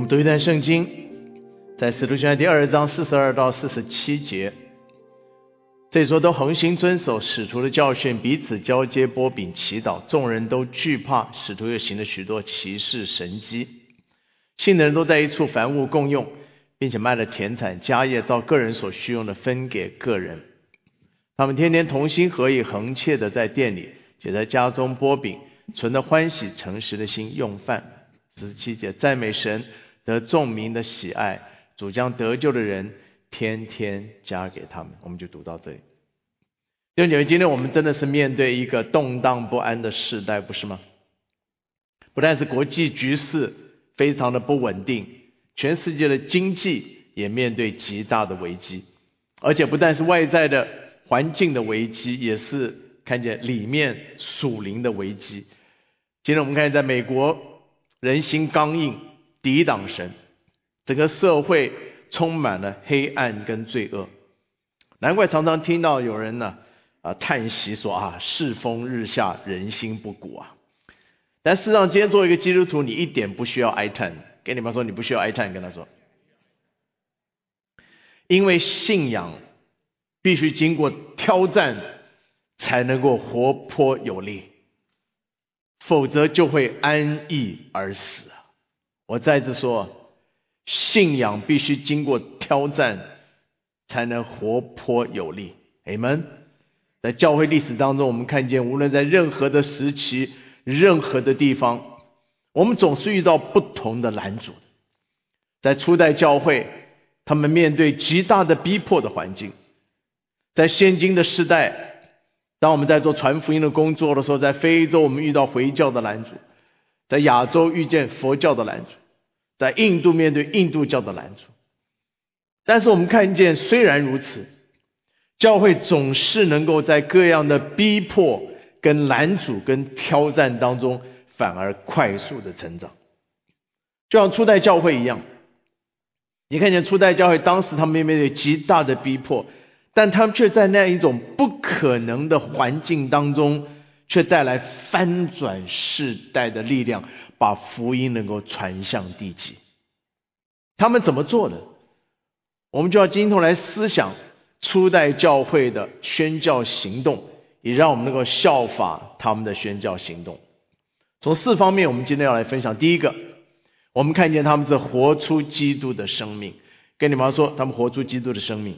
读一段圣经，在使徒行传第2章42到47节，这里说都恒心遵守使徒的教训，彼此交接擘饼祈祷，众人都惧怕，使徒又行了许多奇事神迹。信的人都在一处，凡物共用，并且卖了田产家业，照个人所需用的分给个人。他们天天同心合意，恒切的在店里，且在家中擘饼，存着欢喜诚实的心用饭。17节，赞美神，得众民的喜爱，主将得救的人天天加给他们。我们就读到这里。弟兄姐妹，今天我们真的是面对一个动荡不安的世代，不是吗？不但是国际局势非常的不稳定，全世界的经济也面对极大的危机，而且不但是外在的环境的危机，也是看见里面属灵的危机。今天我们看见在美国，人心刚硬，抵挡神，整个社会充满了黑暗跟罪恶。难怪常常听到有人叹息说世风日下，人心不古啊。但事实上，今天作为一个基督徒，你一点不需要哀叹。跟你们说，你不需要哀叹，跟他说，因为信仰必须经过挑战才能够活泼有力，否则就会安逸而死。我再次说，信仰必须经过挑战才能活泼有力。 Amen。 在教会历史当中，我们看见无论在任何的时期，任何的地方，我们总是遇到不同的拦阻。在初代教会，他们面对极大的逼迫的环境。在现今的时代，当我们在做传福音的工作的时候，在非洲我们遇到回教的拦阻，在亚洲遇见佛教的拦阻，在印度面对印度教的拦阻。但是我们看见，虽然如此，教会总是能够在各样的逼迫跟拦阻跟挑战当中，反而快速的成长。就像初代教会一样，你看见初代教会当时他们面对极大的逼迫，但他们却在那样一种不可能的环境当中，却带来翻转世代的力量，把福音能够传向地极。他们怎么做的？我们就要今天来思想初代教会的宣教行动，也让我们能够效法他们的宣教行动。从4方面我们今天要来分享。第一个，我们看见他们是活出基督的生命。跟你们说，他们活出基督的生命。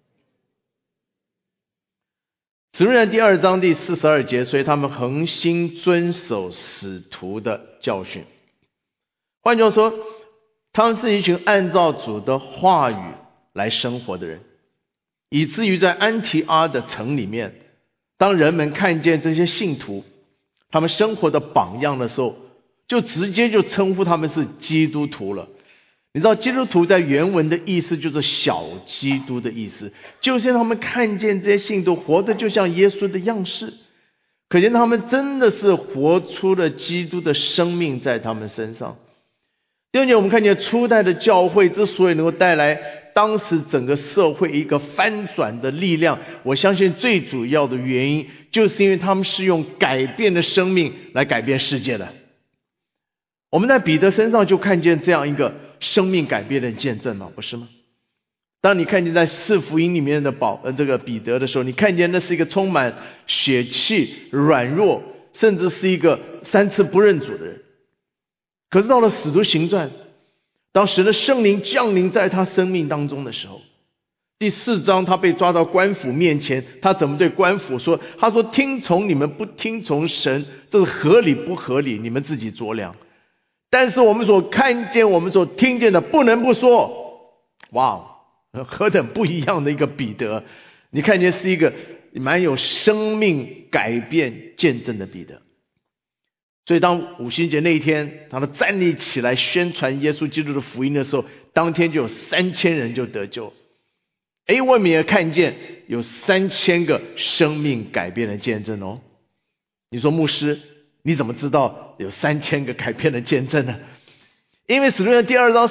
使徒行传第2章第42节，所以他们恒心遵守使徒的教训。换句话说，他们是一群按照主的话语来生活的人，以至于在安提阿的城里面，当人们看见这些信徒他们生活的榜样的时候，就直接就称呼他们是基督徒了。你知道基督徒在原文的意思就是小基督的意思，就是他们看见这些信徒活得就像耶稣的样式，可见他们真的是活出了基督的生命在他们身上。第二点，我们看见初代的教会之所以能够带来当时整个社会一个翻转的力量，我相信最主要的原因就是因为他们是用改变的生命来改变世界的。我们在彼得身上就看见这样一个生命改变的见证嘛，不是吗？当你看见在4福音里面的这个彼得的时候，你看见那是一个充满血气、软弱，甚至是一个3次不认主的人。可是到了使徒行传，当神的圣灵降临在他生命当中的时候，第4章他被抓到官府面前，他怎么对官府说？他说，听从你们不听从神，这是合理不合理，你们自己酌量。但是我们所看见我们所听见的不能不说。哇，何等不一样的一个彼得，你看见是一个蛮有生命改变见证的彼得。所以当五旬节那一天，他们站立起来宣传耶稣基督的福音的时候，当天就有3000人就得救。我们也看见有3000个生命改变的见证哦。你说牧师，你怎么知道有3000个改变的见证呢？因为使徒行传第2章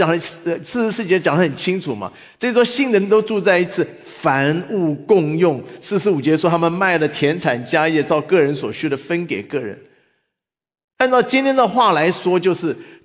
44节讲得很清楚嘛。这说信的人都住在一起，凡物共用。45节说他们卖了田产家业，照个人所需的分给个人。按照今天的话来说，就是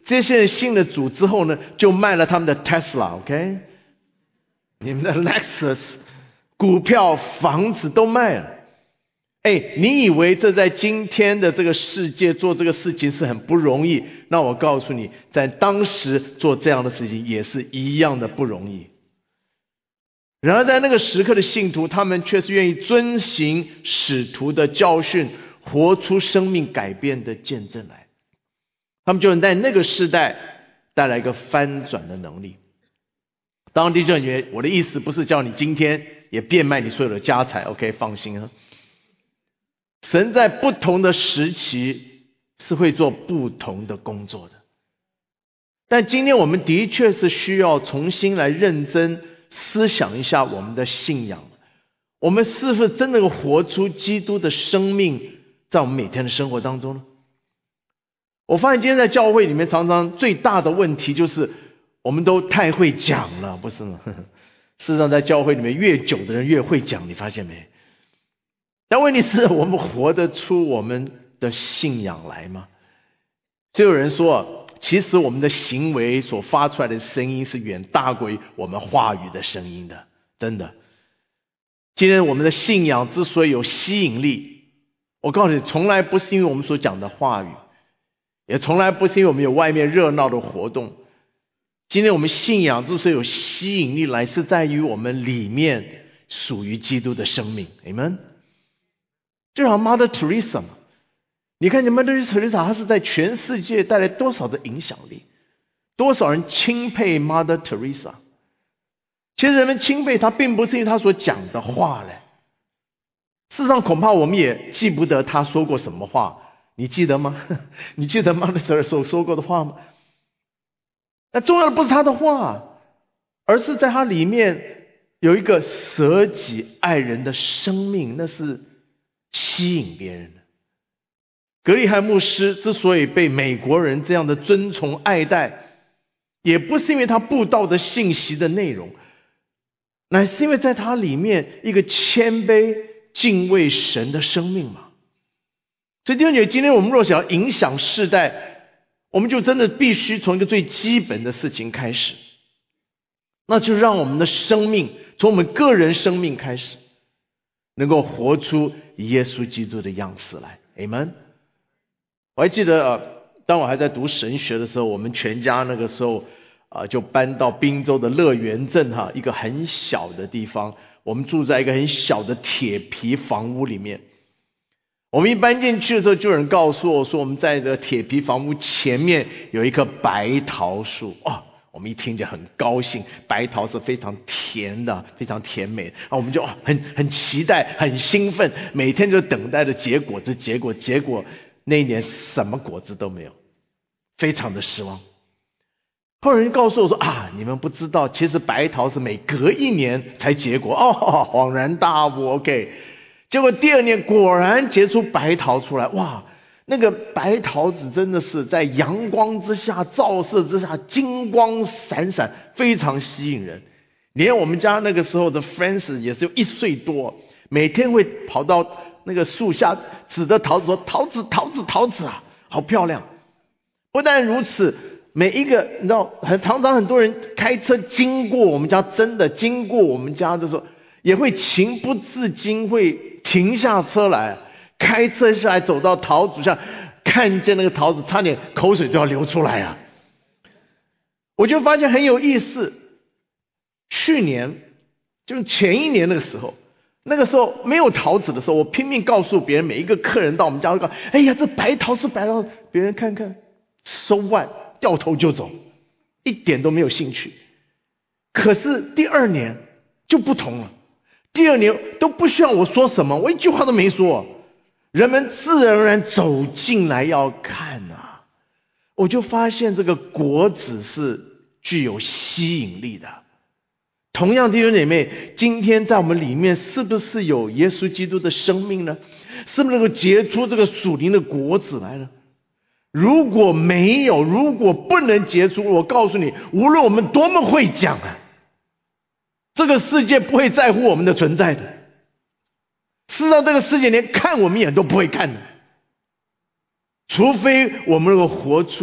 这些人信了主之后呢，就卖了他们的 Tesla，OK， 你们的 Lexus， 股票、房子都卖了。你以为这在今天的这个世界做这个事情是很不容易？那我告诉你，在当时做这样的事情也是一样的不容易。然而在那个时刻的信徒，他们却是愿意遵行使徒的教训，活出生命改变的见证来。他们就能在那个时代带来一个翻转的能力。当然弟兄姐妹，我的意思不是叫你今天也变卖你所有的家财 ，OK， 放心啊。神在不同的时期是会做不同的工作的。但今天我们的确是需要重新来认真思想一下我们的信仰，我们是不是真的活出基督的生命在我们每天的生活当中呢？我发现今天在教会里面常常最大的问题就是我们都太会讲了，不是吗？事实上在教会里面越久的人越会讲，你发现没？但问题是我们活得出我们的信仰来吗？就有人说，其实我们的行为所发出来的声音是远大过于我们话语的声音的，真的。今天我们的信仰之所以有吸引力，我告诉你，从来不是因为我们所讲的话语，也从来不是因为我们有外面热闹的活动。今天我们信仰之所以有吸引力来，是在于我们里面属于基督的生命。 Amen。 就好像 Mother Teresa 嘛，你看 Mother Teresa 她是在全世界带来多少的影响力，多少人钦佩 Mother Teresa。 其实人们钦佩她并不是因为她所讲的话嘞，事实上恐怕我们也记不得她说过什么话，你记得吗？你记得 Mother Teresa 说过的话吗？那重要的不是她的话，而是在她里面有一个舍己爱人的生命，那是吸引别人的。格里汉牧师之所以被美国人这样的尊崇爱戴，也不是因为他布道的信息的内容，乃是因为在他里面一个谦卑敬畏神的生命嘛。所以弟兄姐妹，今天我们若想要影响世代，我们就真的必须从一个最基本的事情开始，那就让我们的生命从我们个人生命开始，能够活出耶稣基督的样式来。 Amen。 我还记得当我还在读神学的时候，我们全家那个时候就搬到滨州的乐园镇一个很小的地方，我们住在一个很小的铁皮房屋里面。我们一搬进去的时候，就有人告诉我说，我们在这个铁皮房屋前面有一棵白桃树。我们一听就很高兴，白桃是非常甜的，非常甜美，我们就很期待，很兴奋，每天就等待着结果子。结果那一年什么果子都没有，非常的失望。后来人告诉我说你们不知道，其实白桃是每隔一年才结果。恍然大悟。 OK， 结果第二年果然结出白桃出来。哇，那个白桃子真的是在阳光之下照射之下金光闪闪，非常吸引人。连我们家那个时候的 Francis 也是有1岁多，每天会跑到那个树下指着桃子说，桃子好漂亮。不但如此，每一个你知道，常常很多人开车经过我们家，真的经过我们家的时候，也会情不自禁会停下车来，开车下来走到桃子下，看见那个桃子，差点口水都要流出来啊！我就发现很有意思。去年就是前一年那个时候没有桃子的时候，我拼命告诉别人，每一个客人到我们家都告，哎呀，这白桃是白桃，别人看看，so what，掉头就走，一点都没有兴趣。可是第二年就不同了，第二年都不需要我说什么，我一句话都没说，人们自然而然走进来要看啊。我就发现这个果子是具有吸引力的。同样弟兄姐妹，今天在我们里面是不是有耶稣基督的生命呢？是不是能够结出这个属灵的果子来呢？如果没有，如果不能结出，我告诉你，无论我们多么会讲这个世界不会在乎我们的存在的。事实上这个世界连看我们眼都不会看的，除非我们能够活出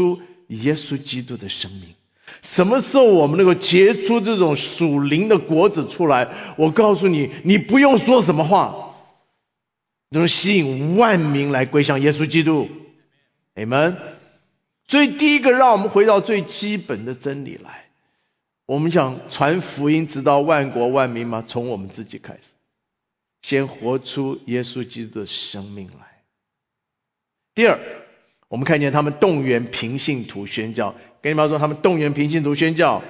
耶稣基督的生命。什么时候我们能够结出这种属灵的果子出来，我告诉你，你不用说什么话，能吸引万民来归向耶稣基督。Amen。所以第一个，让我们回到最基本的真理来。我们想传福音直到万国万民吗？从我们自己开始，先活出耶稣基督的生命来。第二，我们看见他们动员平信徒宣教。跟你们说，他们动员平信徒宣教。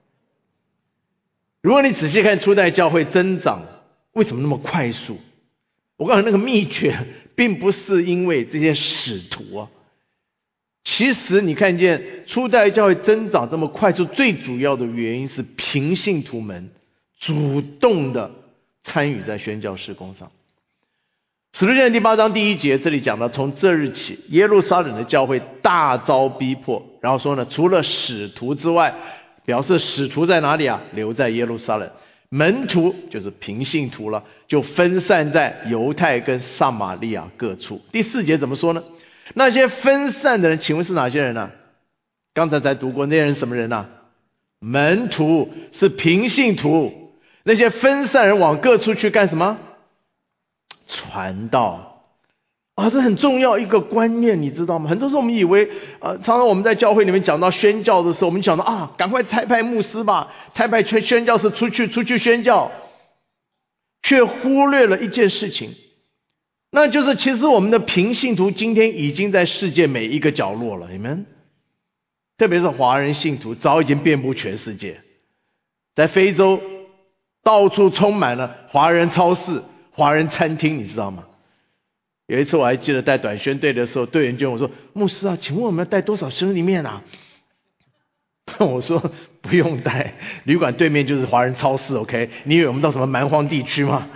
如果你仔细看初代教会增长为什么那么快速，我告诉你，那个秘诀并不是因为这些使徒啊。其实你看见初代教会增长这么快速，最主要的原因是平信徒们主动的参与在宣教事工上。使徒行传第8章第1节，这里讲到，从这日起，耶路撒冷的教会大遭逼迫。然后说呢，除了使徒之外，表示使徒在哪里啊？留在耶路撒冷。门徒就是平信徒了，就分散在犹太跟撒玛利亚各处。第4节怎么说呢？那些分散的人，请问是哪些人呢？刚才才读过，那些人什么人呢？门徒，是平信徒。那些分散人往各处去干什么？传道啊，这很重要一个观念，你知道吗？很多时候我们以为常常我们在教会里面讲到宣教的时候，我们讲到啊，赶快差派牧师吧，差派宣教士出去宣教，却忽略了一件事情，那就是其实我们的平信徒今天已经在世界每一个角落了，你们特别是华人信徒早已经遍布全世界，在非洲到处充满了华人超市、华人餐厅，你知道吗？有一次我还记得带短宣队的时候，队员就问我说：“牧师啊，请问我们要带多少生里面啊？”我说：“不用带，旅馆对面就是华人超市 ，OK？ 你以为我们到什么蛮荒地区吗？”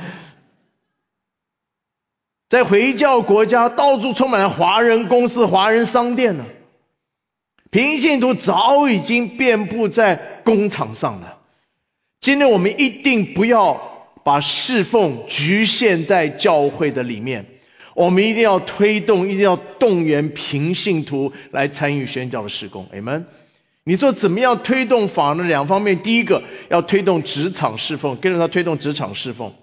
在回教国家，到处充满了华人公司、华人商店呢。平信徒早已经遍布在工厂上了。今天我们一定不要把侍奉局限在教会的里面，我们一定要推动，一定要动员平信徒来参与宣教的事工。Amen。你说怎么样推动法呢？两方面，第一个要推动职场侍奉，跟着他推动职场侍奉。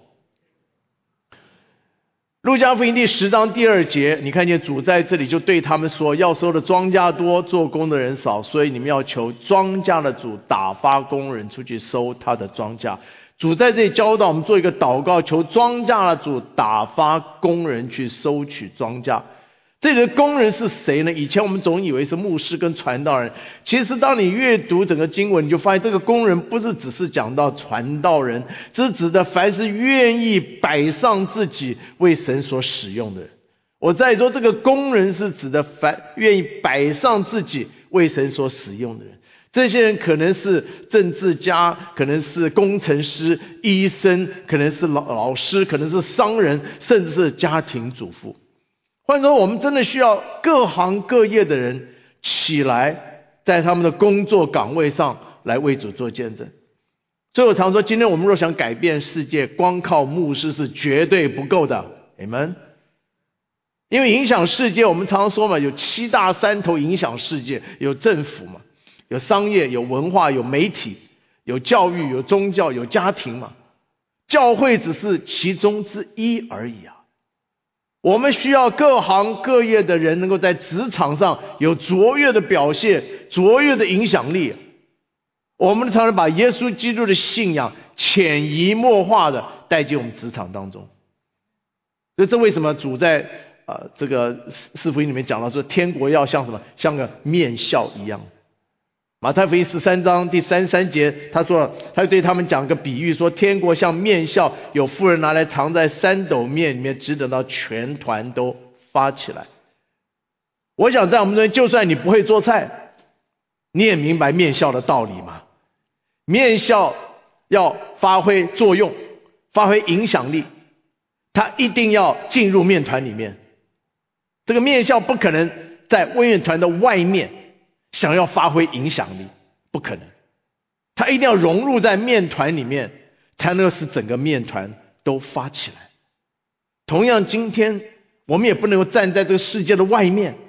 路加福音第10章第2节，你看见主在这里就对他们说：要收的庄稼多，做工的人少，所以你们要求庄稼的主打发工人出去收他的庄稼。主在这里教导我们做一个祷告，求庄稼的主打发工人去收取庄稼。这里的工人是谁呢？以前我们总以为是牧师跟传道人，其实当你阅读整个经文，你就发现这个工人不是只是讲到传道人，这是指的凡是愿意摆上自己为神所使用的人。我再说，这个工人是指的凡愿意摆上自己为神所使用的人。这些人可能是政治家，可能是工程师、医生，可能是老师，可能是商人，甚至是家庭主妇。换句话说，我们真的需要各行各业的人起来，在他们的工作岗位上来为主做见证。所以我常说，今天我们若想改变世界，光靠牧师是绝对不够的。Amen。因为影响世界，我们常常说嘛，有7大山头影响世界，有政府嘛，有商业，有文化，有媒体，有教育，有宗教，有家庭嘛。教会只是其中之一而已啊。我们需要各行各业的人能够在职场上有卓越的表现，卓越的影响力。我们常常把耶稣基督的信仰潜移默化的带进我们职场当中。所以这为什么主在这个四福音里面讲到说，天国要像什么？像个面笑一样。马太福音13章第33节，他说，他对他们讲个比喻，说天国像面笑，有妇人拿来藏在3斗面里面，只等到全团都发起来。我想在我们这边，就算你不会做菜，你也明白面笑的道理嘛。面笑要发挥作用，发挥影响力，它一定要进入面团里面。这个面笑不可能在面团的外面想要发挥影响力，不可能，它一定要融入在面团里面，才能够使整个面团都发起来。同样，今天我们也不能够站在这个世界的外面，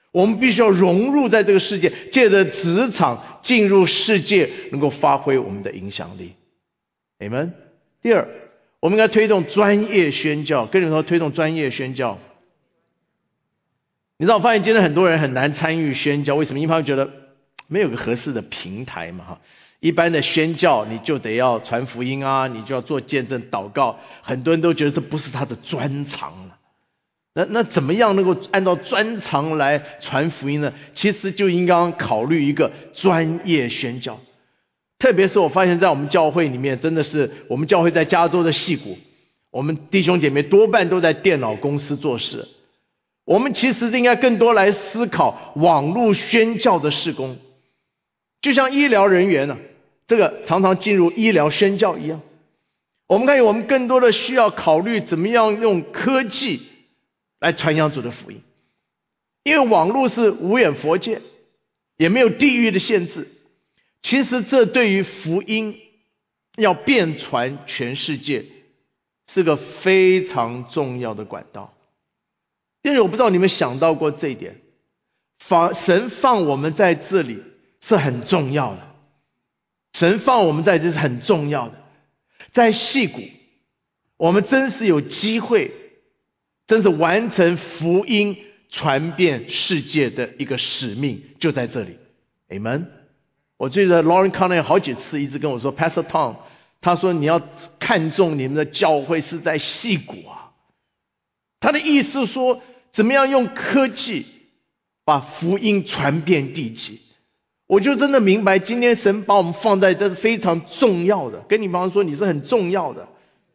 我们必须要融入在这个世界，借着职场进入世界，能够发挥我们的影响力。Amen。第二，我们应该推动专业宣教。跟你们说，推动专业宣教。你知道，我发现今天很多人很难参与宣教，为什么？因为他们觉得没有个合适的平台嘛，哈。一般的宣教，你就得要传福音啊，你就要做见证、祷告，很多人都觉得这不是他的专长了。那怎么样能够按照专长来传福音呢？其实就应该考虑一个专业宣教。特别是我发现在我们教会里面，真的是我们教会在加州的矽谷，我们弟兄姐妹多半都在电脑公司做事。我们其实应该更多来思考网络宣教的事工，就像医疗人员呢，这个常常进入医疗宣教一样。我们看见我们更多的需要考虑怎么样用科技来传扬主的福音，因为网络是无远弗届，也没有地域的限制。其实这对于福音要遍传全世界是个非常重要的管道。因为我不知道你们想到过这一点，神放我们在这里是很重要的，神放我们在这是很重要的。在矽谷，我们真是有机会，真是完成福音传遍世界的一个使命，就在这里。Amen。我记得 Lauren Conner 好几次一直跟我说 Pastor Tom， 他说你要看重你们的教会是在矽谷啊。他的意思说怎么样用科技把福音传遍地极。我就真的明白今天神把我们放在这是非常重要的，跟你朋友说你是很重要的。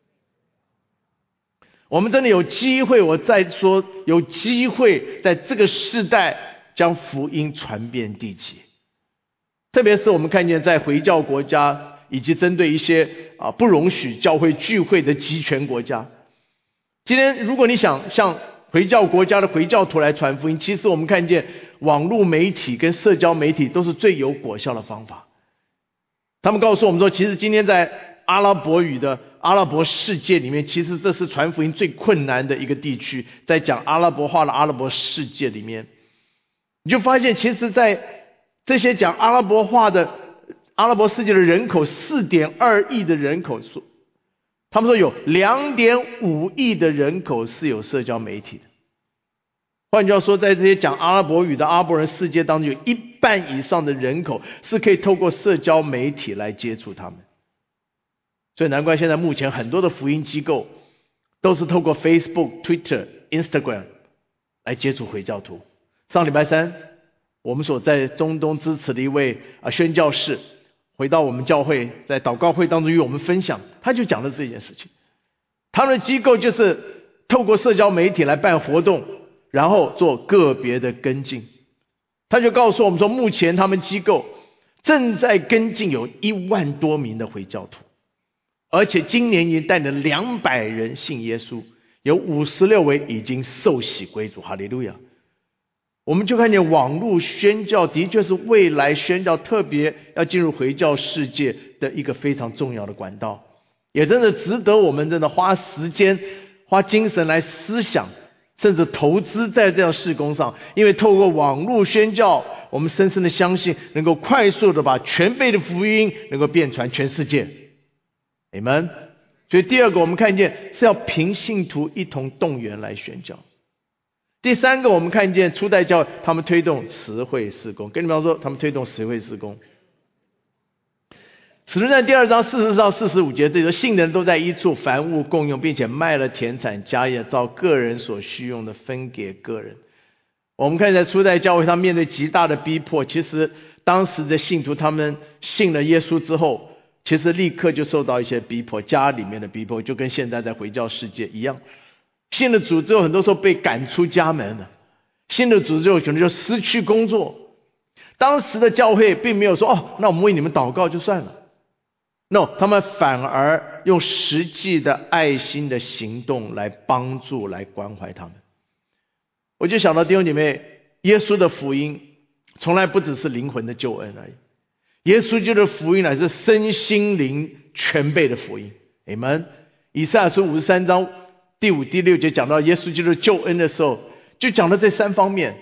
我们真的有机会，我再说有机会在这个世代将福音传遍地极。特别是我们看见在回教国家，以及针对一些不容许教会聚会的集权国家，今天如果你想向回教国家的回教徒来传福音，其实我们看见网络媒体跟社交媒体都是最有果效的方法。他们告诉我们说，其实今天在阿拉伯语的阿拉伯世界里面，其实这是传福音最困难的一个地区，在讲阿拉伯话的阿拉伯世界里面，你就发现其实在这些讲阿拉伯话的阿拉伯世界的人口 4.2 亿的人口数，他们说有 2.5 亿的人口是有社交媒体的。换句话说，在这些讲阿拉伯语的阿拉伯人世界当中，有一半以上的人口是可以透过社交媒体来接触他们。所以难怪现在目前很多的福音机构都是透过 Facebook、Twitter、Instagram 来接触回教徒。上礼拜三，我们所在中东支持的一位宣教士回到我们教会，在祷告会当中与我们分享，他就讲了这件事情。他们的机构就是透过社交媒体来办活动，然后做个别的跟进。他就告诉我们说，目前他们机构正在跟进有1万多名的回教徒，而且今年已经带了200人信耶稣，有56位已经受洗归主。哈利路亚！我们就看见网络宣教的确是未来宣教特别要进入回教世界的一个非常重要的管道，也真的值得我们真的花时间花精神来思想，甚至投资在这样事工上。因为透过网络宣教，我们深深的相信能够快速的把全备的福音能够遍传全世界。Amen。所以第二个我们看见是要凭信徒一同动员来宣教。第三个，我们看见初代教他们推动词汇事工。跟你们说，他们推动词汇事工。使徒行传第2章40到45节，这里说信的人都在一处，凡物共用，并且卖了田产家业，照个人所需用的分给个人。我们看在初代教会上面对极大的逼迫，其实当时的信徒他们信了耶稣之后，其实立刻就受到一些逼迫，家里面的逼迫，就跟现在在回教世界一样。信了主之后，很多时候被赶出家门了；信了主之后，可能就失去工作。当时的教会并没有说那我们为你们祷告就算了。No， 他们反而用实际的爱心的行动来帮助、来关怀他们。我就想到弟兄姐妹，耶稣的福音从来不只是灵魂的救恩而已，耶稣基督的福音乃是身心灵全备的福音。Amen。以赛亚书53章第5、第6节讲到耶稣基督的救恩的时候，就讲到这3方面，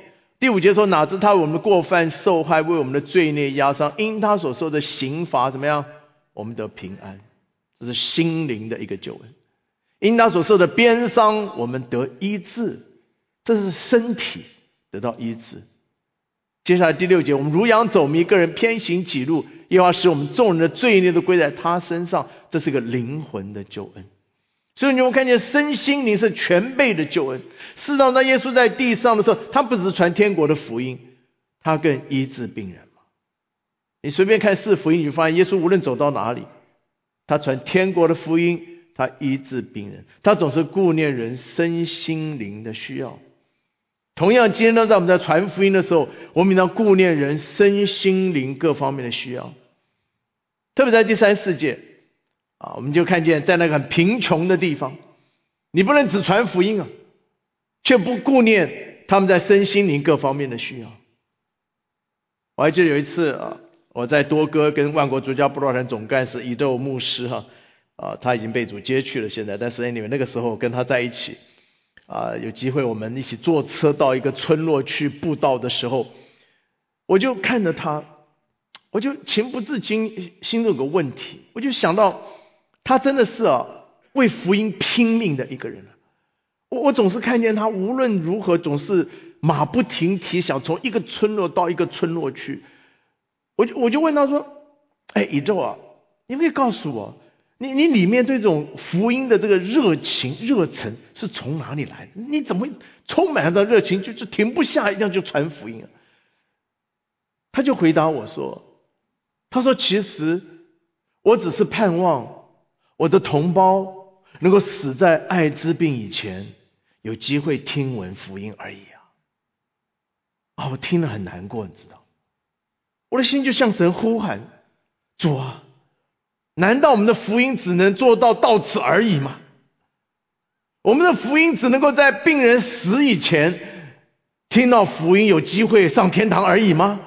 第5节说，哪知他为我们的过犯受害，为我们的罪孽压伤，因他所受的刑罚怎么样？我们得平安。这是心灵的一个救恩。因他所受的鞭伤，我们得医治，这是身体得到医治。接下来第6节，我们如羊走迷，个人偏行己路，耶和华使我们众人的罪孽都归在他身上，这是个灵魂的救恩。所以你们看见身心灵是全备的救恩。事实上，当耶稣在地上的时候，他不只是传天国的福音，他更医治病人嘛。你随便看4福音，你就发现耶稣无论走到哪里，他传天国的福音，他医治病人，他总是顾念人身心灵的需要。同样，今天呢，在我们在传福音的时候，我们应当顾念人身心灵各方面的需要。特别在第3、4节我们就看见在那个很贫穷的地方，你不能只传福音却不顾念他们在身心灵各方面的需要。我还记得有一次我在多哥跟万国主教部落团总干事以窦牧师他已经被主接去了现在，但是那个时候跟他在一起有机会我们一起坐车到一个村落去布道的时候，我就看着他，我就情不自禁心中有个问题，我就想到他真的是为福音拼命的一个人。我总是看见他无论如何总是马不停蹄，想从一个村落到一个村落去。我就问他说，以宙你可以告诉我，你里面对这种福音的这个热情热忱是从哪里来的？你怎么充满了热情，就停不下，一样就传福音他就回答我说，他说其实我只是盼望我的同胞能够死在艾滋病以前有机会听闻福音而已我听了很难过，你知道，我的心就向神呼喊，主难道我们的福音只能做到此而已吗？我们的福音只能够在病人死以前听到福音，有机会上天堂而已吗？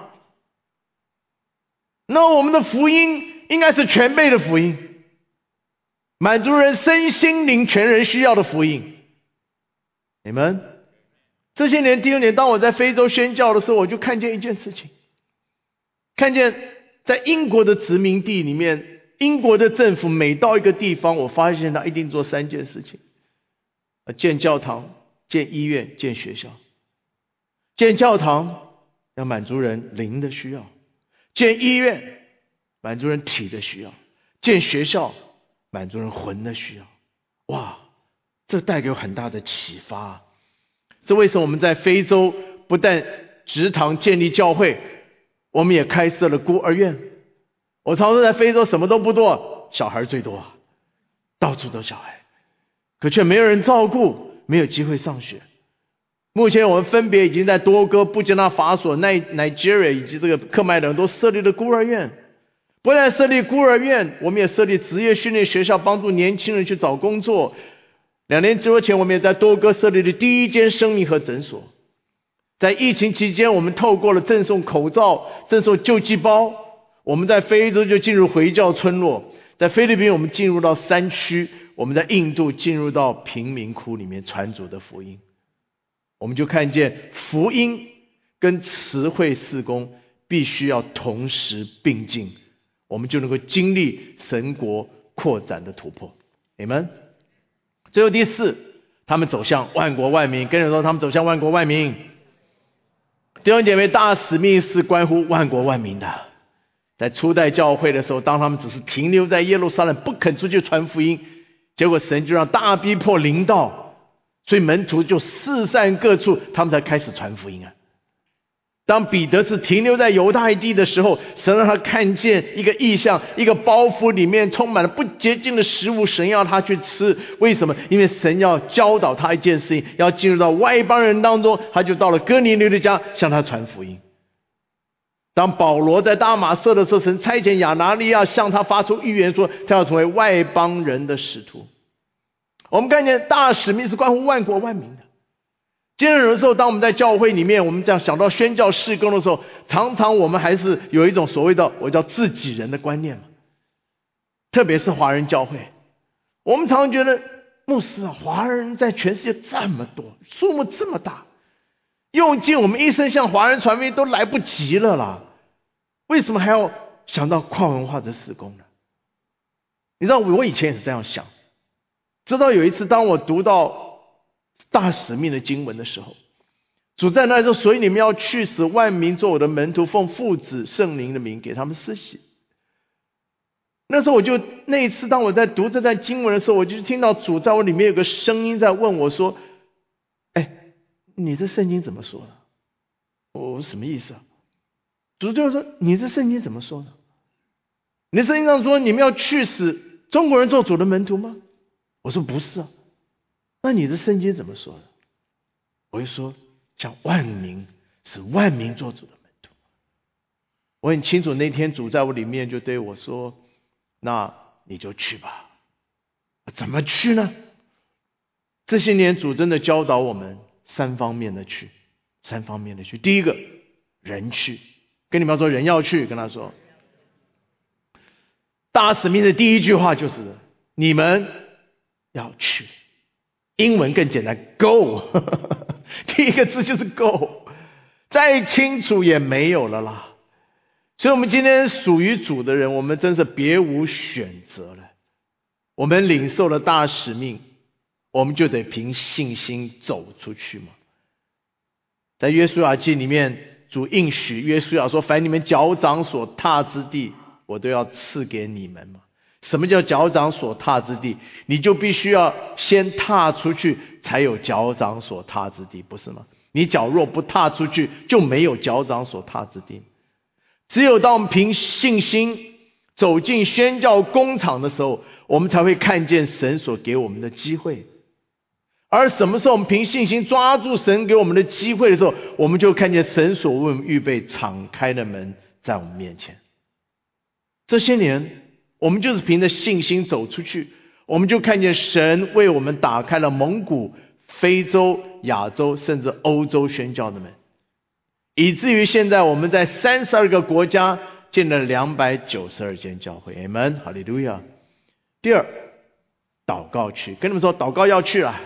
那我们的福音应该是全备的福音，满足人身心灵全人需要的福音。你们这些年第2年，当我在非洲宣教的时候，我就看见一件事情，看见在英国的殖民地里面，英国的政府每到一个地方，我发现他一定做3件事情，建教堂、建医院、建学校。建教堂要满足人灵的需要，建医院满足人体的需要，建学校满足人魂的需要。这带给我很大的启发。这为什么我们在非洲不但植堂建立教会，我们也开设了孤儿院。我常说在非洲什么都不多，小孩最多到处都小孩，可却没有人照顾，没有机会上学。目前我们分别已经在多哥、布基纳法索、Nigeria 以及这个克麦隆都设立了孤儿院。不但设立孤儿院，我们也设立职业训练学校，帮助年轻人去找工作。2年多前，我们也在多哥设立了第1间生命和诊所。在疫情期间，我们透过了赠送口罩、赠送救济包，我们在非洲就进入回教村落，在菲律宾我们进入到山区，我们在印度进入到贫民窟里面传主的福音。我们就看见福音跟慈惠事工必须要同时并进，我们就能够经历神国扩展的突破。你们最后第4，他们走向万国万民。跟人说，他们走向万国万民。弟兄姐妹，大使命是关乎万国万民的。在初代教会的时候，当他们只是停留在耶路撒冷，不肯出去传福音，结果神就让大逼迫临到，所以门徒就四散各处，他们才开始传福音当彼得是停留在犹太地的时候，神让他看见一个异象，一个包袱里面充满了不洁净的食物，神要他去吃。为什么？因为神要教导他一件事情，要进入到外邦人当中，他就到了哥尼流的家，向他传福音。当保罗在大马色的时候，神差遣亚拿尼亚向他发出预言，说他要成为外邦人的使徒。我们看见大使命是关乎万国万民的。今天有的时候，当我们在教会里面，我们这样想到宣教事工的时候，常常我们还是有一种所谓的我叫自己人的观念嘛。特别是华人教会，我们常常觉得牧师华人在全世界这么多，数目这么大， 用尽我们一生向华人传福音都来不及了啦，为什么还要想到跨文化的事工呢？你知道我以前也是这样想，直到有一次当我读到大使命的经文的时候，主在那里说，所以你们要去使万民做我的门徒，奉父子圣灵的名给他们施洗。那时候那一次当我在读这段经文的时候，我就听到主在我里面有个声音在问我说，你这圣经怎么说的？我什么意思啊？主就说，你这圣经怎么说的？你的圣经上说你们要去使中国人做主的门徒吗？我说不是啊。那你的圣经怎么说的？我就说像万民，使万民做主的门徒。我很清楚那天主在我里面就对我说，那你就去吧。怎么去呢？这些年主真的教导我们三方面的去。第一个，人去，跟你们说人要去，跟他说大使命的第一句话就是你们要去，英文更简单 ，go 第一个字就是 go， 再清楚也没有了啦。所以我们今天属于主的人，我们真是别无选择了。我们领受了大使命，我们就得凭信心走出去嘛。在约书亚记里面，主应许约书亚说，凡你们脚掌所踏之地，我都要赐给你们嘛。什么叫脚掌所踏之地？你就必须要先踏出去，才有脚掌所踏之地，不是吗？你脚若不踏出去，就没有脚掌所踏之地。只有当我们凭信心走进宣教工厂的时候，我们才会看见神所给我们的机会。而什么时候我们凭信心抓住神给我们的机会的时候，我们就看见神所为我们预备敞开的门在我们面前。这些年我们就是凭着信心走出去，我们就看见神为我们打开了蒙古、非洲、亚洲甚至欧洲宣教的门，以至于现在我们在32个国家建了292间教会。 Amen， 哈利路亚。第二，祷告去，跟你们说祷告要去了。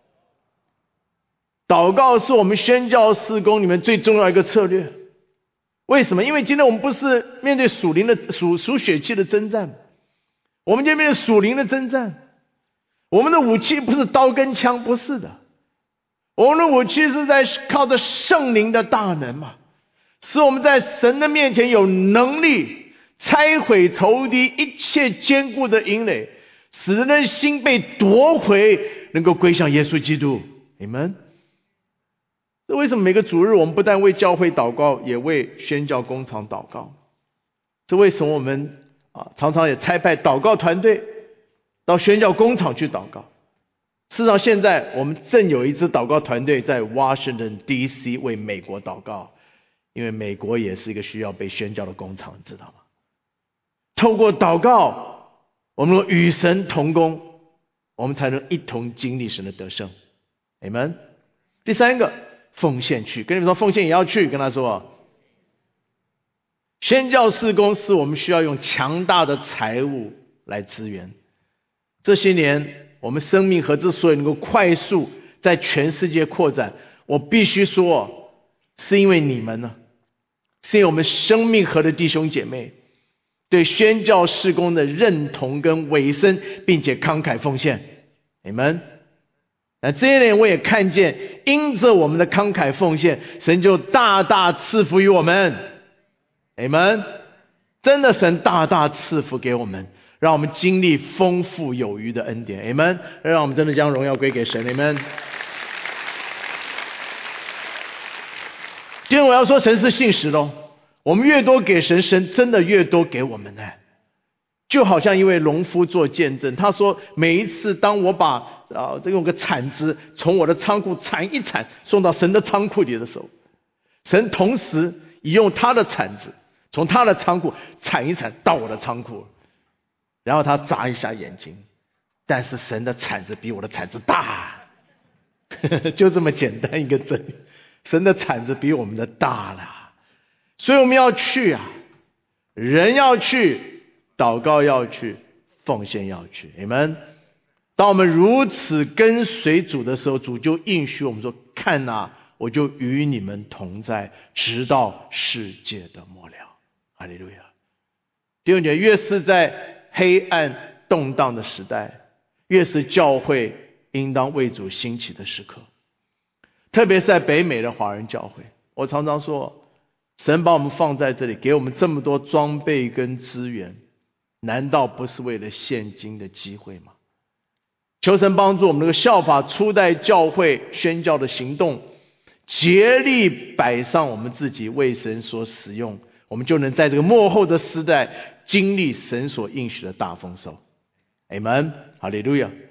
祷告是我们宣教事工里面最重要一个策略。为什么？因为今天我们不是面对属灵的属血气的征战，我们今天面对属灵的征战。我们的武器不是刀跟枪，不是的，我们的武器是在靠着圣灵的大能嘛，使我们在神的面前有能力拆毁仇敌一切坚固的营垒，使人的心被夺回，能够归向耶稣基督。 Amen。 这为什么每个主日我们不但为教会祷告，也为宣教工厂祷告？这为什么我们常常也差派祷告团队到宣教工厂去祷告？事实上现在我们正有一支祷告团队在 Washington DC 为美国祷告，因为美国也是一个需要被宣教的工厂，知道吗？透过祷告，我们与神同工，我们才能一同经历神的得胜。 Amen。 第三个，奉献去，跟你们说奉献也要去，跟他说宣教事工是我们需要用强大的财物来支援。这些年我们生命河之所以能够快速在全世界扩展，我必须说是因为你们呢，是因为我们生命河的弟兄姐妹对宣教事工的认同跟委身，并且慷慨奉献。你们那这一点我也看见，因着我们的慷慨奉献，神就大大赐福于我们。Amen。 真的神大大赐福给我们，让我们经历丰富有余的恩典。 Amen。 让我们真的将荣耀归给神。 Amen。 今天我要说神是信实的，我们越多给神，神真的越多给我们呢。就好像一位农夫做见证，他说每一次当我把用个铲子从我的仓库铲一铲送到神的仓库里的时候，神同时也用他的铲子从他的仓库铲一铲到我的仓库，然后他眨一下眼睛，但是神的铲子比我的铲子大就这么简单一个真理，神的铲子比我们的大了。所以我们要去啊，人要去，祷告要去，奉献要去。Amen。 当我们如此跟随主的时候，主就应许我们说，看啊， 我就与你们同在，直到世界的末了。哈利路亚。弟兄姐妹，越是在黑暗动荡的时代，越是教会应当为主兴起的时刻。特别是在北美的华人教会，我常常说，神把我们放在这里，给我们这么多装备跟资源，难道不是为了现今的机会吗？求神帮助我们能够效法初代教会宣教的行动，竭力摆上我们自己为神所使用，我们就能在这个末后的时代经历神所应许的大丰收。阿们，哈利路亚。